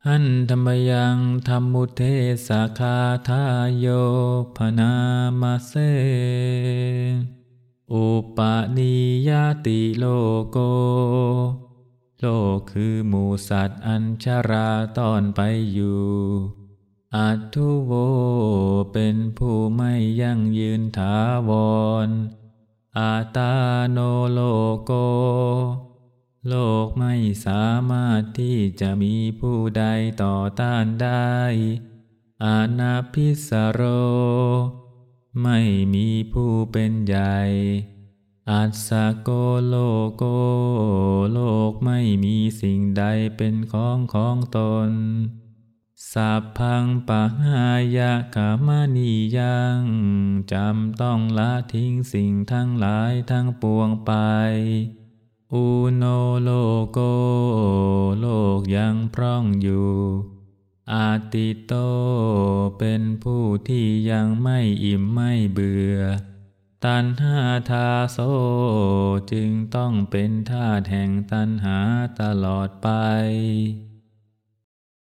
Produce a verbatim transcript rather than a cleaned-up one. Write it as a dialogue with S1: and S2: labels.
S1: หันธรรมยังธัมมุเทสาคาทายโยพนามาเสอุปนิยติโลโกโลกคือหมู่สัตว์อัญชราตอนไปอยู่อัตถุโวเป็นผู้ไม่ยั่งยืนถาวรอาตาโนโลโกโลกไม่สามารถที่จะมีผู้ใดต่อต้านได้อานาพิสโรไม่มีผู้เป็นใหญ่อัสสโกโลโกโลกไม่มีสิ่งใดเป็นของของตนสัพพังปะหายะกามนิยังจำต้องละทิ้งสิ่งทั้งหลายทั้งปวงไปอุโนโลโกโลกยังพร่องอยู่อาติโตเป็นผู้ที่ยังไม่อิ่มไม่เบื่อตัณหาทาโสจึงต้องเป็นทาสแห่งตัณหาตลอดไป